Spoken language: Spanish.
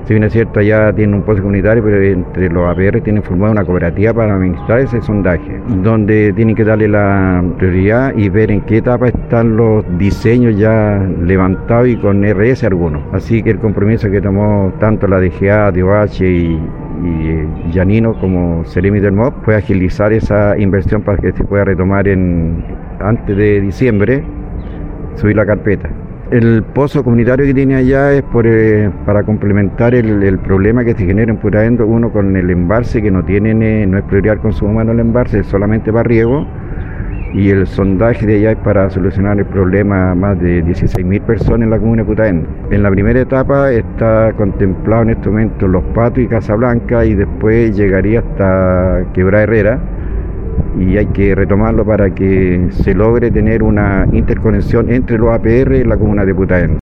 Si bien es cierto, allá tienen un pozo comunitario, pero entre los APR tienen formada una cooperativa para administrar ese sondaje, donde tienen que darle la prioridad y ver en qué etapa están los diseños ya levantados y con RS algunos. Así que el compromiso que tomó tanto la DGA, DOH y Llanino como Ceremi del MOP fue agilizar esa inversión para que se pueda retomar antes de diciembre, subir la carpeta. El pozo comunitario que tiene allá es para complementar el problema que se genera en Putaendo, uno con el embalse que no es prioridad el consumo humano el embalse, es solamente para riego, y el sondaje de allá es para solucionar el problema a más de 16.000 personas en la comuna de Putaendo. En la primera etapa está contemplado en este momento Los Patos y Casablanca, y después llegaría hasta Quebrada Herrera, y hay que retomarlo para que se logre tener una interconexión entre los APR y la comuna de Putaendo.